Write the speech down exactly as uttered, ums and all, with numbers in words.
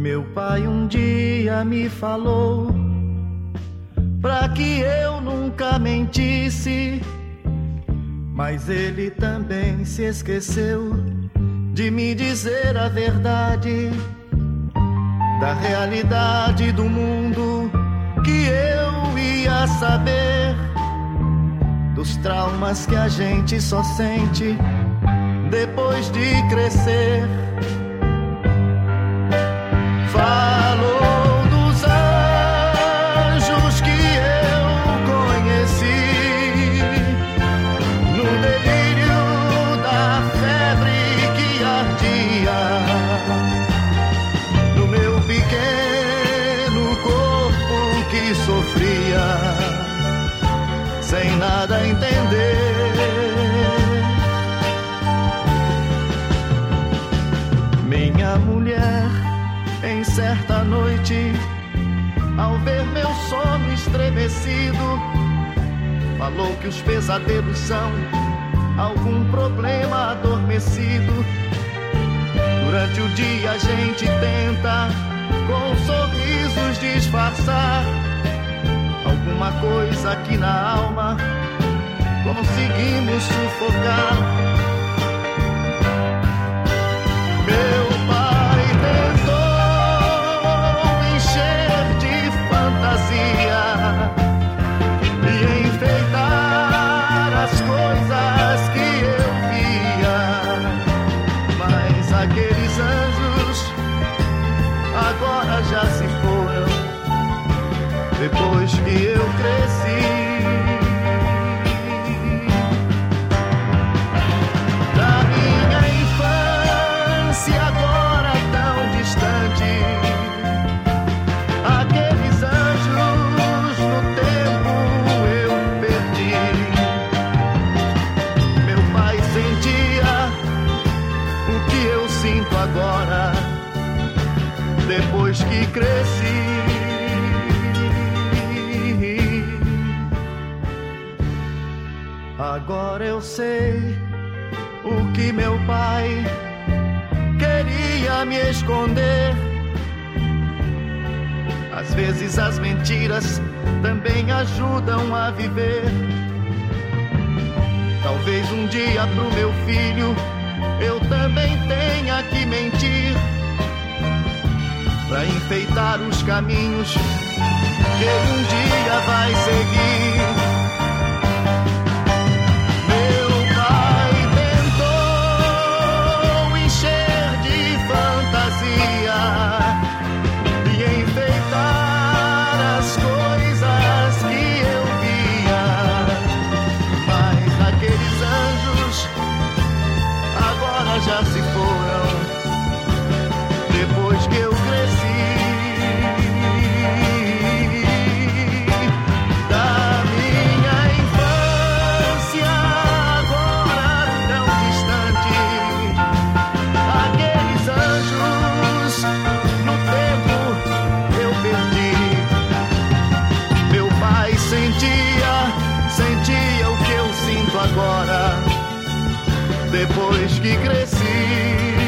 Meu pai um dia me falou pra que eu nunca mentisse, mas ele também se esqueceu de me dizer a verdade da realidade do mundo que eu ia saber, dos traumas que a gente só sente depois de crescer. Falou dos anjos que eu conheci, no delírio da febre que ardia, no meu pequeno corpo que sofria, sem nada entender. Minha mulher, em certa noite, ao ver meu sono estremecido, falou que os pesadelos são algum problema adormecido. Durante o dia a gente tenta com sorrisos disfarçar alguma coisa que na alma conseguimos sufocar. Meu pai tentou encher de fantasia e enfeitar as coisas que eu via, mas aqueles anjos agora já se foram depois que eu cresci. Agora, depois que cresci, agora eu sei o que meu pai queria me esconder. Às vezes as mentiras também ajudam a viver. Talvez um dia pro meu filho eu também tenha que mentir, pra enfeitar os caminhos que ele um dia vai seguir. Meu pai tentou encher de fantasia e enfeitar as coisas que eu via, mas aqueles anjos agora já se foram depois que eu cresci. Da minha infância agora tão distante, aqueles anjos no tempo eu perdi. Meu pai sentia, sentia o que eu sinto agora depois que cresci.